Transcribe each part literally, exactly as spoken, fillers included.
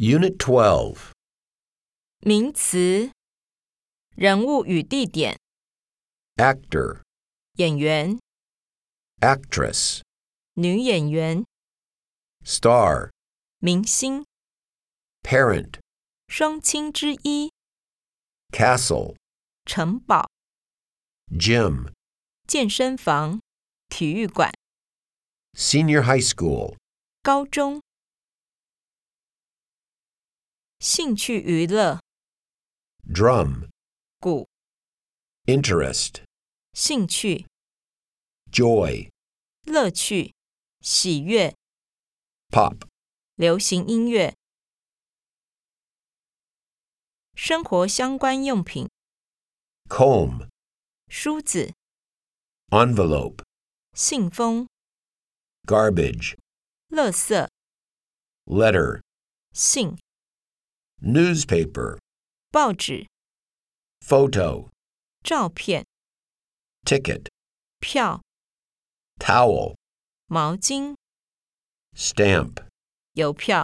Unit twelve. 名词，人物与地点， Actor, 演员， actress, 女演员， star, 明星， parent, 双亲之一， castle, 城堡， gym, 健身房，体育馆， senior high school, 高中，兴趣娱乐， drum, 鼓， interest, 兴趣， joy, 乐趣，喜悦， pop, 流行音乐，生活相关用品， comb, 梳子， envelope, 信封， garbage, 垃圾， letter, 信， newspaper, 报纸， photo, 照片， ticket, 票， towel, 毛巾， stamp, 邮票。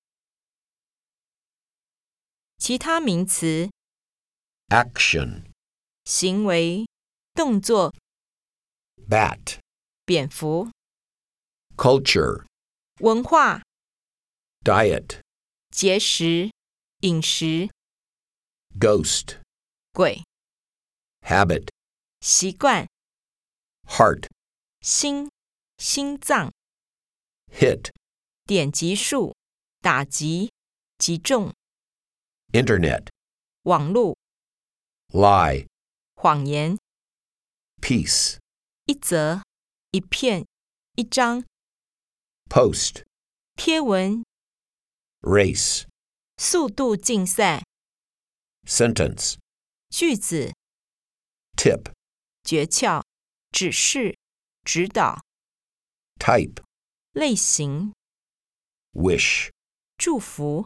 其他名词， action, 行为，动作， bat, 蝙蝠， culture, 文化， diet, 节食，饮食， ghost, 鬼， habit, 习惯， heart, 心，心脏， hit, 点击数，打击，击中， internet, 网络， lie, 谎言， piece, 一则，一片，一张， post, 贴文， race, 速度竞赛， sentence, 句子， tip, 诀窍，指示，指导， type, 类型， wish, 祝福。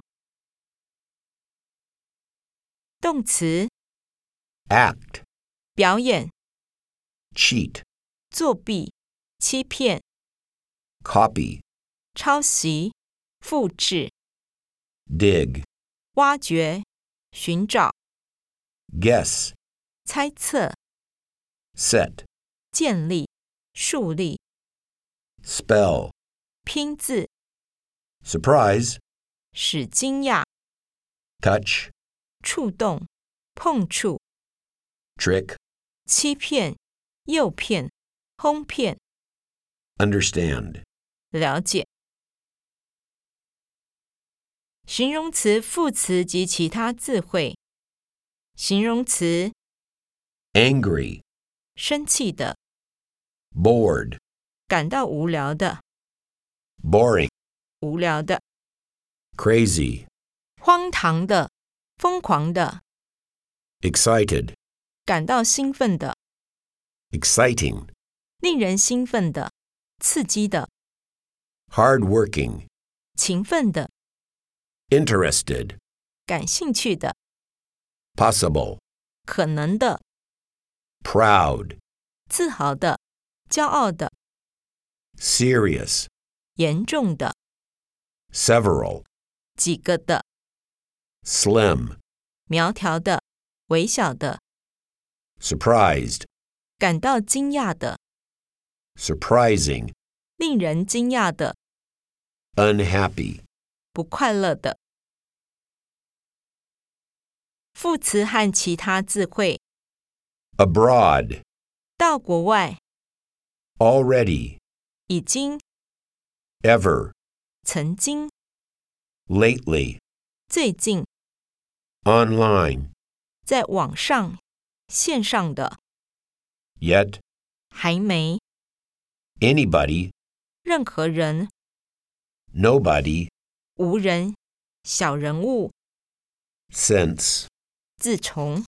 动词， act, 表演， cheat, 作弊，欺骗， copy, 抄袭，复制， dig, 挖掘，寻找， guess, 猜测， set, 建立，树立， spell, 拼字， surprise, 使惊讶， touch, 触动，碰触， trick, 欺骗，诱骗，哄骗， understand. 了解。形容词、副词及其他字汇。形容词， angry, 生气的， bored, 感到无聊的， boring, 无聊的， crazy, 荒唐的，疯狂的， excited, 感到兴奋的， exciting, 令人兴奋的，刺激的， hardworking, 勤奋的， interested, 感兴趣的， possible, 可能的， proud, 自豪的，骄傲的， serious, 严重的， several, 几个的， slim, 苗条的，微小的， surprised, 感到惊讶的， surprising, 令人惊讶的， unhappy. 不快乐的。副词和其他字汇， abroad, 到国外， already, 已经， ever, 曾经， lately, 最近， online, 在网上，线上的， yet, 还没， anybody, 任何人， nobody, 无人，小人物， since. 自从。